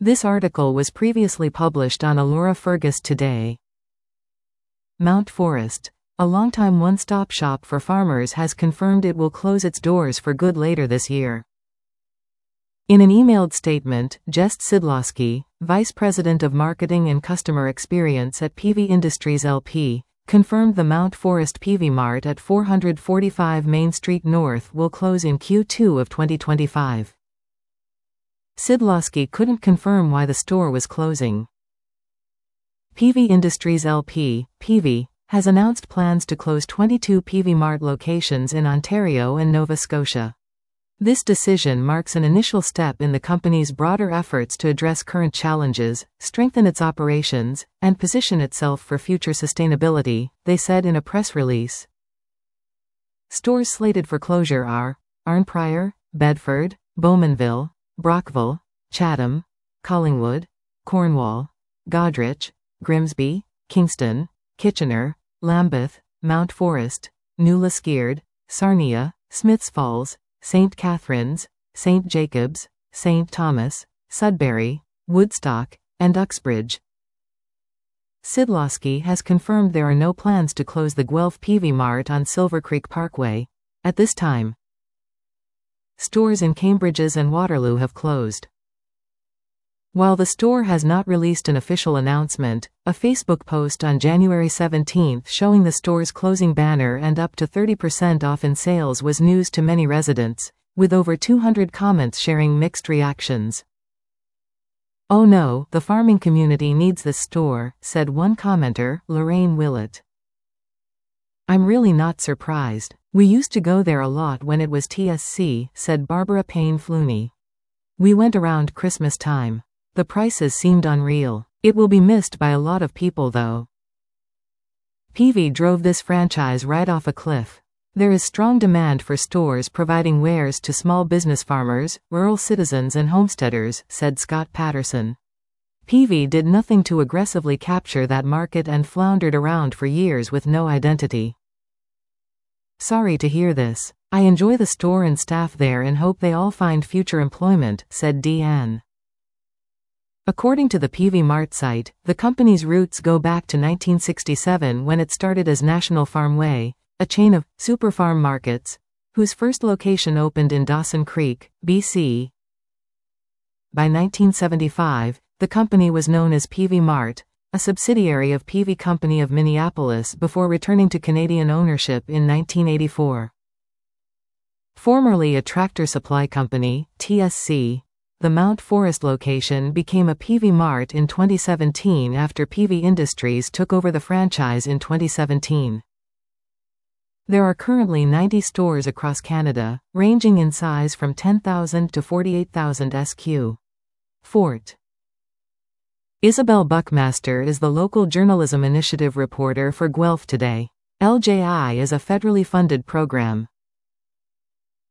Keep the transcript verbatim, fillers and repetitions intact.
This article was previously published on Allura Fergus Today. Mount Forest, a longtime one-stop shop for farmers, has confirmed it will close its doors for good later this year. In an emailed statement, Jest Sidlowski, Vice President of Marketing and Customer Experience at P V Industries L P, confirmed the Mount Forest P V Mart at four forty-five Main Street North will close in Q two of twenty twenty-five. Sidlowski couldn't confirm why the store was closing. P V Industries L P, P V, has announced plans to close twenty-two P V Mart locations in Ontario and Nova Scotia. This decision marks an initial step in the company's broader efforts to address current challenges, strengthen its operations, and position itself for future sustainability, they said in a press release. Stores slated for closure are Arnprior, Bedford, Bowmanville, Brockville, Chatham, Collingwood, Cornwall, Goderich, Grimsby, Kingston, Kitchener, Lambeth, Mount Forest, New Liskeard, Sarnia, Smiths Falls, Saint Catharines, Saint Jacobs, Saint Thomas, Sudbury, Woodstock, and Uxbridge. Sidlowski has confirmed there are no plans to close the Guelph P V Mart on Silver Creek Parkway at this time. Stores in Cambridges and Waterloo have closed. While the store has not released an official announcement, a Facebook post on January seventeenth showing the store's closing banner and up to thirty percent off in sales was news to many residents, with over two hundred comments sharing mixed reactions. "Oh no, the farming community needs this store," said one commenter, Lorraine Willett. "I'm really not surprised. We used to go there a lot when it was T S C," said Barbara Payne Flooney. "We went around Christmas time. The prices seemed unreal. It will be missed by a lot of people though." P V drove this franchise right off a cliff. "There is strong demand for stores providing wares to small business farmers, rural citizens and homesteaders," said Scott Patterson. P V did nothing to aggressively capture that market and floundered around for years with no identity. "Sorry to hear this. I enjoy the store and staff there and hope they all find future employment," said Deanne. According to the P V Mart site, the company's roots go back to nineteen sixty-seven when it started as National Farmway, a chain of super farm markets, whose first location opened in Dawson Creek, B C. By nineteen seventy-five, the company was known as P V Mart, a subsidiary of P V Company of Minneapolis before returning to Canadian ownership in nineteen eighty-four. Formerly a tractor supply company, T S C, the Mount Forest location became a P V Mart in twenty seventeen after P V Industries took over the franchise in twenty seventeen. There are currently ninety stores across Canada, ranging in size from ten thousand to forty-eight thousand S Q. Fort. Isabel Buckmaster is the local journalism initiative reporter for Guelph Today. L J I is a federally funded program.